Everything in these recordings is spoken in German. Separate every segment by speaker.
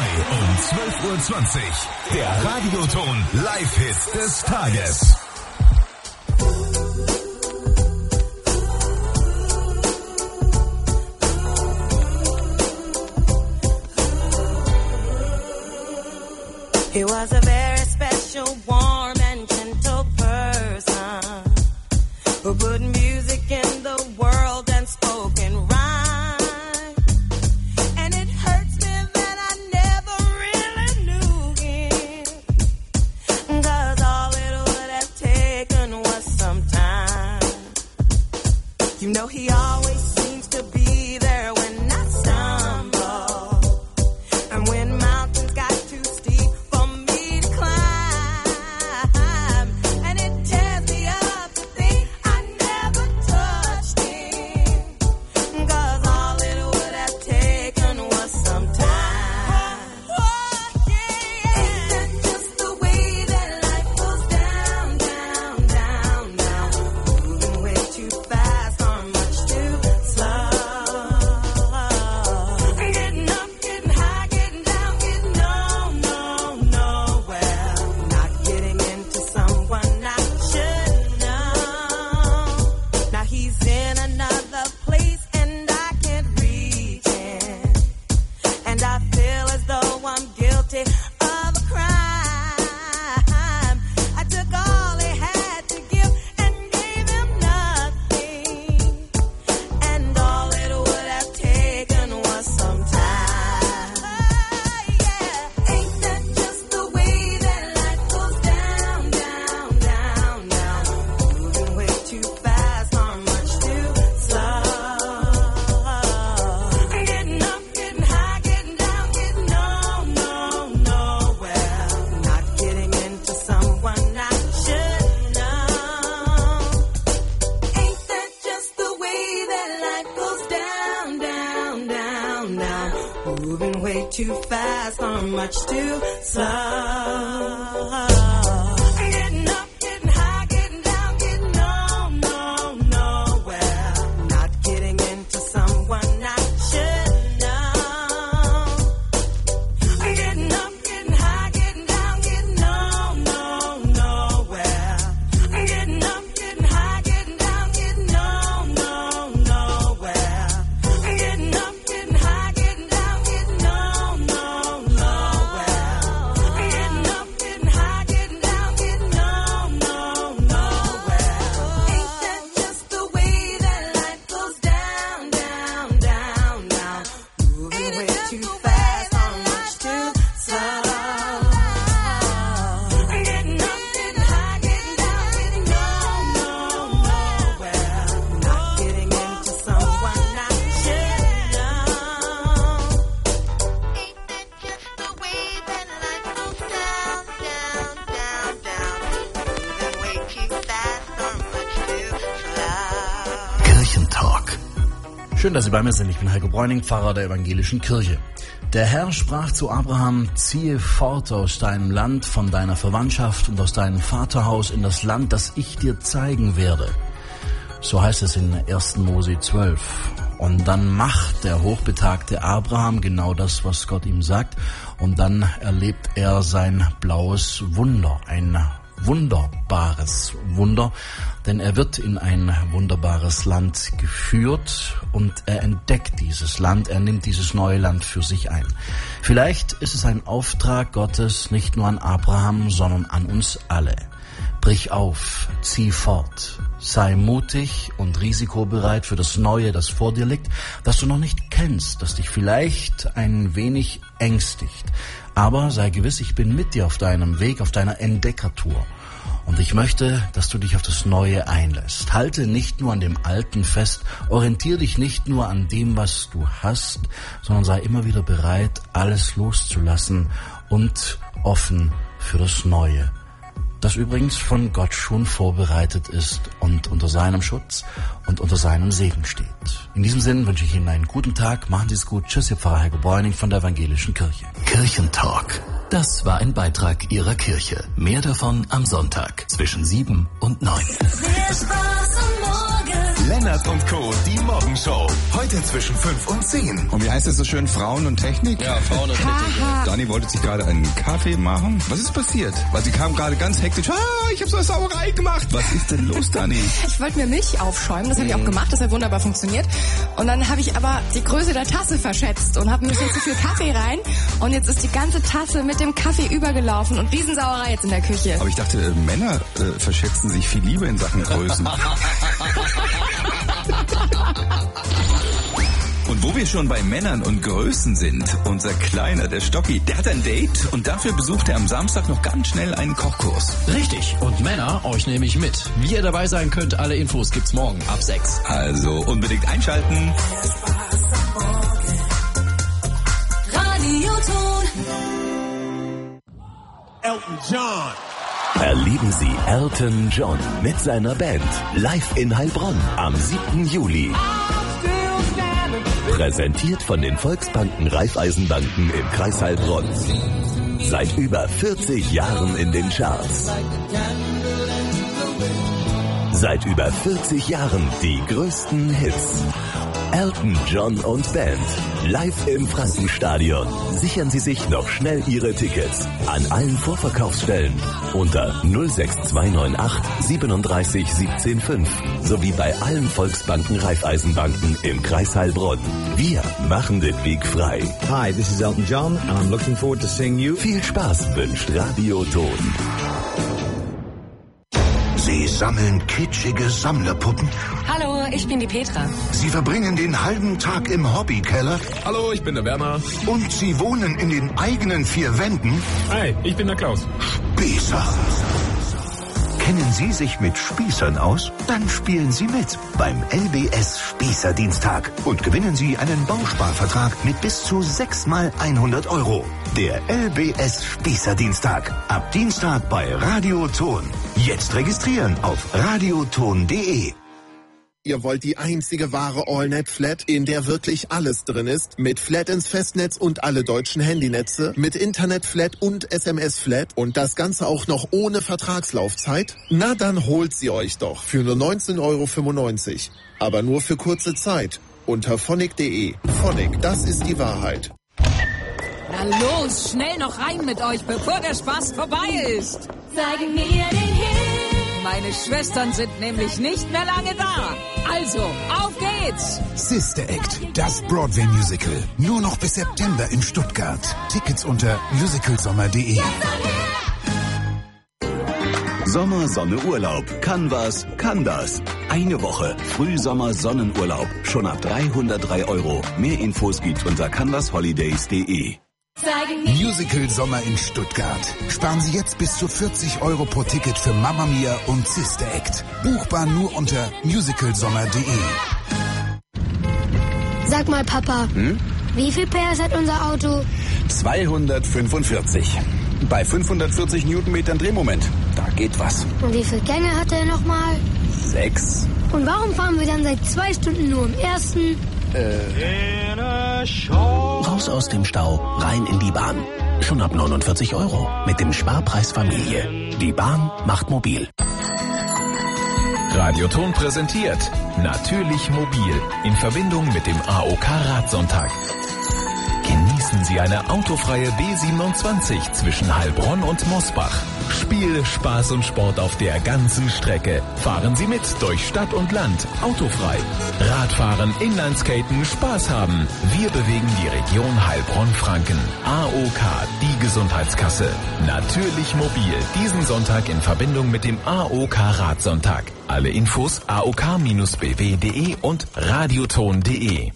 Speaker 1: um 12:20 Uhr. Der Radioton Live-Hit des Tages.
Speaker 2: He was a very special, warm and gentle person who put music in the world and spoke in rhyme. And it hurts me that I never really knew him, 'cause all it would have taken was some time. You know he always seems to be there when I stumble, and when mountains got too steep for me to climb, and it tears me up to think I never touched him, 'cause all it would have taken was some time. Oh, yeah. Ain't that just the way that life goes down, down, down, down, moving way too fast or much too slow. Getting up, getting high, getting down, getting nowhere. Not getting into someone I should know. Now he's in another place and I can't reach him, and I feel as though I'm guilty of a crime. I took all he had to give and gave him nothing, and all it would have taken was some time. Oh, yeah. Ain't that just the way that life goes down, down, down, down, moving way too fast or much too slow. Getting up, getting high, getting down, getting nowhere. Not getting into someone I should know. Ain't that just the way that life goes down, down, down, down, moving way too fast or much too slow. Getting up, getting high, getting down, getting nowhere. Not getting into someone I should know. Getting up, getting high, getting down, getting nowhere. Getting up, getting high, getting down, getting nowhere. Getting up, getting high, getting down, getting nowhere. Getting up, getting high, getting down, getting nowhere. Ain't that just the way that life goes down, down, down, down, moving way too fast or much too slow. Getting up, getting high, getting down, getting nowhere. Not getting into someone I should know. Ain't that just the way that life goes down, down, down, down, moving way too fast or much too slow.
Speaker 3: Kirchentalk. Schön, dass Sie bei mir sind. Ich bin Heiko Bräuning, Pfarrer der evangelischen Kirche. Der Herr sprach zu Abraham: Ziehe fort aus deinem Land, von deiner Verwandtschaft und aus deinem Vaterhaus in das Land, das ich dir zeigen werde. So heißt es in 1. Mose 12. Und dann macht der hochbetagte Abraham genau das, was Gott ihm sagt. Und dann erlebt er sein blaues Wunder, ein wunderbares Wunder, denn er wird in ein wunderbares Land geführt und er entdeckt dieses Land, er nimmt dieses neue Land für sich ein. Vielleicht ist es ein Auftrag Gottes nicht nur an Abraham, sondern an uns alle. Brich auf, zieh fort, sei mutig und risikobereit für das Neue, das vor dir liegt, das du noch nicht kennst, das dich vielleicht ein wenig ängstigt. Aber sei gewiss, ich bin mit dir auf deinem Weg, auf deiner Entdeckertour. Und ich möchte, dass du dich auf das Neue einlässt. Halte nicht nur an dem Alten fest, orientiere dich nicht nur an dem, was du hast, sondern sei immer wieder bereit, alles loszulassen und offen für das Neue, das übrigens von Gott schon vorbereitet ist und unter seinem Schutz und unter seinem Segen steht. In diesem Sinn wünsche ich Ihnen einen guten Tag. Machen Sie es gut. Tschüss, Ihr Pfarrer Heiko Bräuning von der Evangelischen Kirche.
Speaker 4: Kirchentalk. Das war ein Beitrag Ihrer Kirche. Mehr davon am Sonntag zwischen 7 und 9.
Speaker 1: Lennart Lennart und Co., die Morgenshow. Heute zwischen 5 und 10.
Speaker 5: Und wie heißt das so schön? Frauen und Technik?
Speaker 6: Ja, Frauen und Technik.
Speaker 5: Dani wollte sich gerade einen Kaffee machen. Was ist passiert? Weil sie kam gerade ganz hektisch. Ich habe so eine Sauerei gemacht. Was ist denn los, Dani?
Speaker 7: Ich wollte mir Milch aufschäumen. Das habe ich auch gemacht. Das hat wunderbar funktioniert. Und dann habe ich aber die Größe der Tasse verschätzt und habe mir viel zu viel Kaffee rein. Und jetzt ist die ganze Tasse mit dem Kaffee übergelaufen und Riesensauerei jetzt in der Küche.
Speaker 5: Aber ich dachte, Männer verschätzen sich viel lieber in Sachen Größen. Und wo wir schon bei Männern und Größen sind, unser Kleiner, der Stocki, der hat ein Date und dafür besucht er am Samstag noch ganz schnell einen Kochkurs.
Speaker 6: Richtig. Und Männer, euch nehme ich mit. Wie ihr dabei sein könnt, alle Infos gibt's morgen ab 6.
Speaker 5: Also unbedingt einschalten.
Speaker 2: Radioton.
Speaker 1: Elton John.
Speaker 8: Erleben Sie Elton John mit seiner Band live in Heilbronn am 7. Juli. Präsentiert von den Volksbanken Raiffeisenbanken im Kreis Heilbronn. Seit über 40 Jahren in den Charts. Seit über 40 Jahren die größten Hits. Elton John und Band. Live im Frankenstadion. Sichern Sie sich noch schnell Ihre Tickets. An allen Vorverkaufsstellen. Unter 06298 37 17 5. Sowie bei allen Volksbanken Raiffeisenbanken im Kreis Heilbronn. Wir machen den Weg frei.
Speaker 9: Hi, this is Elton John and I'm looking forward to seeing you.
Speaker 8: Viel Spaß wünscht Radioton.
Speaker 1: Sie sammeln kitschige Sammlerpuppen.
Speaker 7: Hallo, ich bin die Petra.
Speaker 1: Sie verbringen den halben Tag im Hobbykeller.
Speaker 10: Hallo, ich bin der Werner.
Speaker 1: Und Sie wohnen in den eigenen 4 Wänden.
Speaker 10: Hi, ich bin der Klaus.
Speaker 1: Spießer. Kennen Sie sich mit Spießern aus? Dann spielen Sie mit beim LBS Spießerdienstag und gewinnen Sie einen Bausparvertrag mit bis zu 6 mal 100 €. Der LBS Spießerdienstag. Ab Dienstag bei Radioton. Jetzt registrieren auf radioton.de.
Speaker 11: Ihr wollt die einzige wahre AllNet-Flat, in der wirklich alles drin ist? Mit Flat ins Festnetz und alle deutschen Handynetze? Mit Internet-Flat und SMS-Flat? Und das Ganze auch noch ohne Vertragslaufzeit? Na, dann holt sie euch doch für nur 19,95 €. Aber nur für kurze Zeit. Unter phonic.de. Phonic, das ist die Wahrheit.
Speaker 12: Na los, schnell noch rein mit euch, bevor der Spaß vorbei ist.
Speaker 2: Zeig mir den Himmel.
Speaker 12: Meine Schwestern sind nämlich nicht mehr lange da. Also, auf geht's!
Speaker 1: Sister Act, das Broadway-Musical. Nur noch bis September in Stuttgart. Tickets unter musicalsommer.de.
Speaker 8: Sommer, Sonne, Urlaub. Kann was, kann das. Eine Woche Frühsommer Sonnenurlaub. Schon ab 303 €. Mehr Infos gibt's unter canvasholidays.de.
Speaker 1: Musical Sommer in Stuttgart. Sparen Sie jetzt bis zu 40 € pro Ticket für Mamma Mia und Sister Act. Buchbar nur unter musicalsommer.de.
Speaker 13: Sag mal, Papa, wie viel PS hat unser Auto?
Speaker 5: 245. Bei 540 Newtonmetern Drehmoment. Da geht was.
Speaker 13: Und wie viele Gänge hat er nochmal?
Speaker 5: 6.
Speaker 13: Und warum fahren wir dann seit 2 Stunden nur im ersten?
Speaker 8: Raus aus dem Stau, rein in die Bahn. Schon ab 49 € mit dem Sparpreis Familie. Die Bahn macht mobil.
Speaker 1: Radioton präsentiert Natürlich mobil in Verbindung mit dem AOK Radsonntag. Genießen Sie eine autofreie B27 zwischen Heilbronn und Mosbach. Spiel, Spaß und Sport auf der ganzen Strecke. Fahren Sie mit durch Stadt und Land, autofrei. Radfahren, Inlineskaten, Spaß haben. Wir bewegen die Region Heilbronn-Franken. AOK, die Gesundheitskasse. Natürlich mobil. Diesen Sonntag in Verbindung mit dem AOK Radsonntag. Alle Infos aok-bw.de und radioton.de.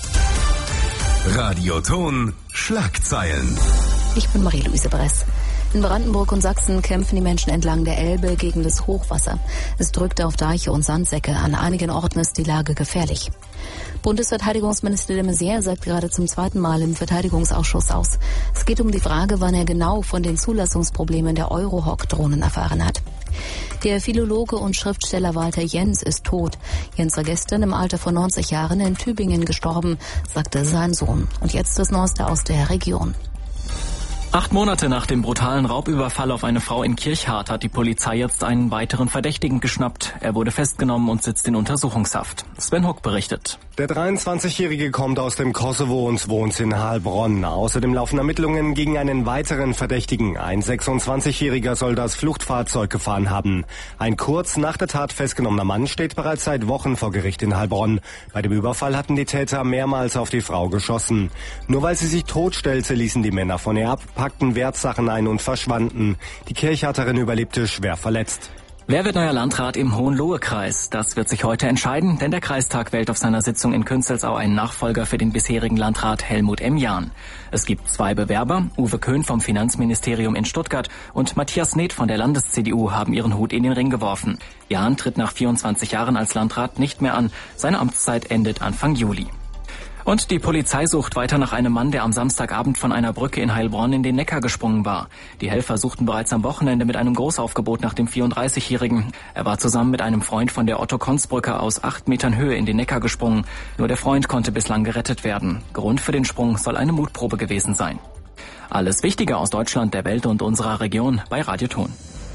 Speaker 1: Radioton Schlagzeilen.
Speaker 14: Ich bin Marie-Louise Bress. In Brandenburg und Sachsen kämpfen die Menschen entlang der Elbe gegen das Hochwasser. Es drückt auf Deiche und Sandsäcke. An einigen Orten ist die Lage gefährlich. Bundesverteidigungsminister de Maizière sagt gerade zum 2. Mal im Verteidigungsausschuss aus. Es geht um die Frage, wann er genau von den Zulassungsproblemen der Eurohawk-Drohnen erfahren hat. Der Philologe und Schriftsteller Walter Jens ist tot. Jens war gestern im Alter von 90 Jahren in Tübingen gestorben, sagte sein Sohn. Und jetzt das Neueste aus der Region.
Speaker 15: 8 Monate nach dem brutalen Raubüberfall auf eine Frau in Kirchhardt hat die Polizei jetzt einen weiteren Verdächtigen geschnappt. Er wurde festgenommen und sitzt in Untersuchungshaft. Sven Huck berichtet.
Speaker 16: Der 23-Jährige kommt aus dem Kosovo und wohnt in Heilbronn. Außerdem laufen Ermittlungen gegen einen weiteren Verdächtigen. Ein 26-Jähriger soll das Fluchtfahrzeug gefahren haben. Ein kurz nach der Tat festgenommener Mann steht bereits seit Wochen vor Gericht in Heilbronn. Bei dem Überfall hatten die Täter mehrmals auf die Frau geschossen. Nur weil sie sich totstellte, ließen die Männer von ihr ab, packten Wertsachen ein und verschwanden. Die Kirchhardterin überlebte schwer verletzt.
Speaker 15: Wer wird neuer Landrat im Hohenlohe-Kreis? Das wird sich heute entscheiden, denn der Kreistag wählt auf seiner Sitzung in Künzelsau einen Nachfolger für den bisherigen Landrat Helmut M. Jahn. Es gibt 2 Bewerber, Uwe Köhn vom Finanzministerium in Stuttgart und Matthias Neth von der Landes-CDU haben ihren Hut in den Ring geworfen. Jahn tritt nach 24 Jahren als Landrat nicht mehr an. Seine Amtszeit endet Anfang Juli. Und die Polizei sucht weiter nach einem Mann, der am Samstagabend von einer Brücke in Heilbronn in den Neckar gesprungen war. Die Helfer suchten bereits am Wochenende mit einem Großaufgebot nach dem 34-Jährigen. Er war zusammen mit einem Freund von der Otto-Konz-Brücke aus 8 Metern Höhe in den Neckar gesprungen. Nur der Freund konnte bislang gerettet werden. Grund für den Sprung soll eine Mutprobe gewesen sein. Alles Wichtige aus Deutschland, der Welt und unserer Region bei Radio Ton.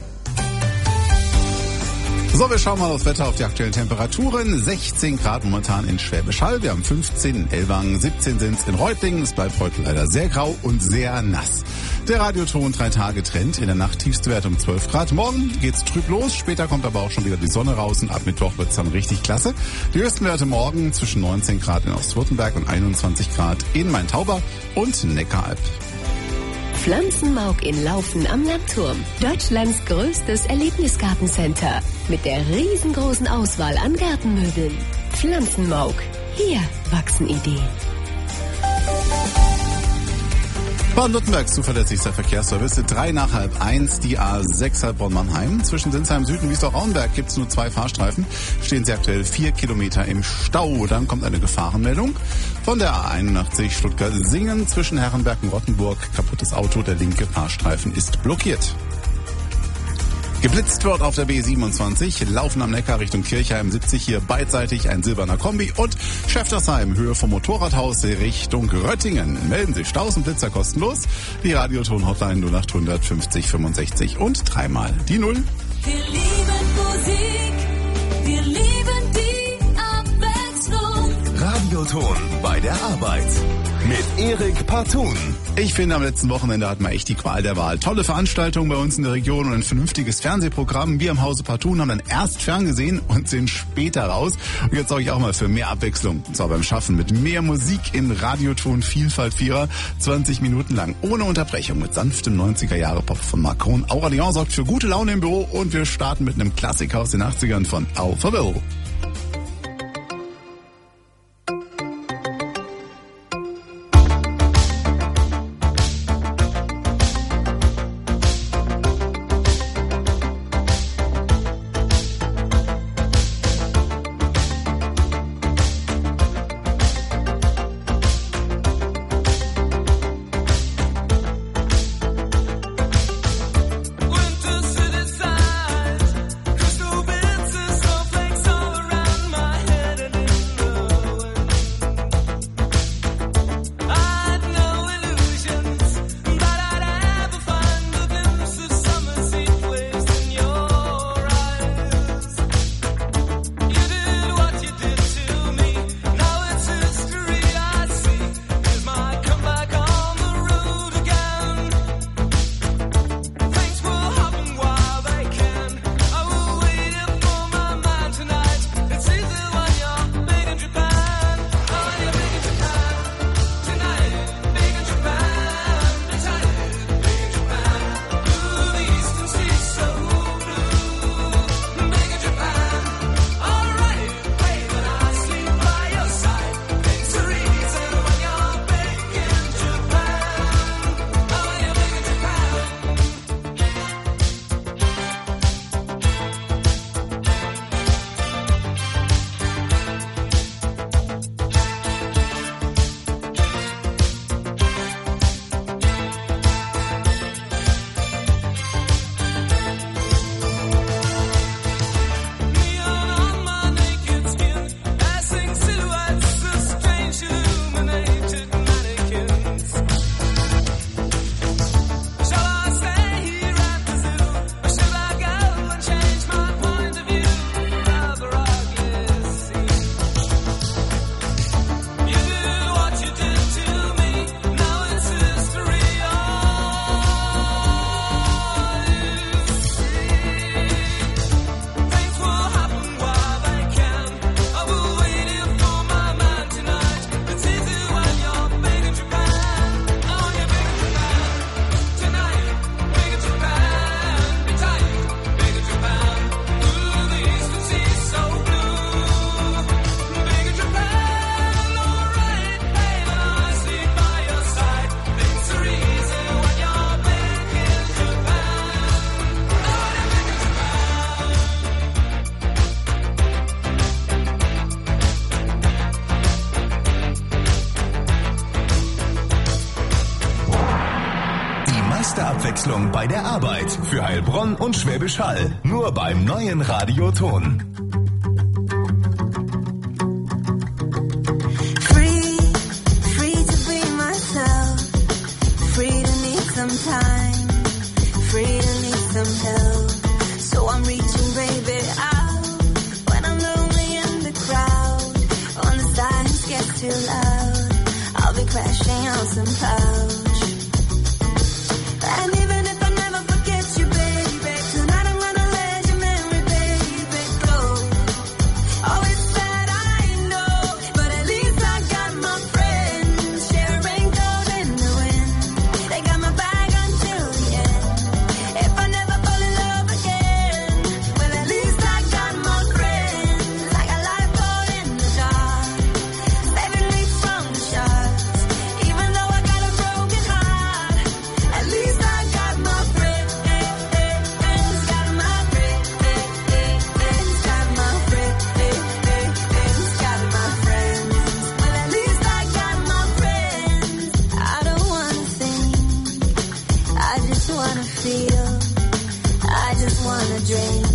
Speaker 17: So, wir schauen mal aufs Wetter, auf die aktuellen Temperaturen. 16 Grad momentan in Schwäbisch Hall. Wir haben 15 in Ellwangen, 17 sind es in Reutlingen. Es bleibt heute leider sehr grau und sehr nass. Der Radioton 3-Tage-Trend. In der Nacht tiefste Wert um 12 Grad. Morgen geht's trüb los. Später kommt aber auch schon wieder die Sonne raus und ab Mittwoch wird's dann richtig klasse. Die höchsten Werte morgen zwischen 19 Grad in Ostwürttemberg und 21 Grad in Main-Tauber und Neckaralb.
Speaker 18: Pflanzenmauk in Laufen am Landturm. Deutschlands größtes Erlebnisgartencenter. Mit der riesengroßen Auswahl an Gartenmöbeln. Pflanzenmauk. Hier wachsen Ideen.
Speaker 17: Baden-Württembergs zuverlässigster Verkehrsservice, 3 nach halb 1, die A6 Heilbronn-Mannheim. Zwischen Sinsheim Süden und Wiesloch-Rauenberg gibt es nur 2 Fahrstreifen. Stehen sie aktuell 4 Kilometer im Stau. Dann kommt eine Gefahrenmeldung von der A81 Stuttgart-Singen zwischen Herrenberg und Rottenburg. Kaputtes Auto, der linke Fahrstreifen ist blockiert. Geblitzt wird auf der B27, Laufen am Neckar Richtung Kirchheim 70, hier beidseitig ein silberner Kombi und Schäftersheim, Höhe vom Motorradhaus Richtung Röttingen. Melden Sie Staus und Blitzer kostenlos. Die Radioton-Hotline 0800 50 65 und 3-mal die 0.
Speaker 2: Wir lieben Musik, wir lieben die Abwechslung.
Speaker 8: Radioton bei der Arbeit mit Erik Partun.
Speaker 17: Ich finde, am letzten Wochenende hatten wir echt die Qual der Wahl. Tolle Veranstaltungen bei uns in der Region und ein vernünftiges Fernsehprogramm. Wir im Hause Partun haben dann erst ferngesehen und sind später raus. Und jetzt sorge ich auch mal für mehr Abwechslung. Und zwar beim Schaffen mit mehr Musik in Radioton Vielfalt 4er. 20 Minuten lang ohne Unterbrechung mit sanftem 90er-Jahre-Pop von Macron. Aura Dion sorgt für gute Laune im Büro und wir starten mit einem Klassiker aus den 80ern von Alpha Will.
Speaker 2: Winter city side, crystal bits is so
Speaker 8: bei der Arbeit für Heilbronn und Schwäbisch Hall. Nur beim neuen Radioton.
Speaker 2: Free to be myself. Free to need some time. Free to need some help. So I'm reaching, baby, out. When I'm lonely in the crowd. When the silence gets too loud, I'll be crashing on some couch. And even if I never forget you, baby, tonight I'm gonna let your memory, baby, go. Oh, it's sad, I know, but at least I got my friends. Share a raincoat in the wind. They got my back until the end. If I never fall in love again, well, at least I got my friends. Like a lifeboat in the dark, saving me from the sharks. Even though I got a broken heart, at least I got my friends. Got my friends. Got my friends. Got my friends. Well, at least I got my friends. I don't wanna think, I just wanna feel, I just wanna drink.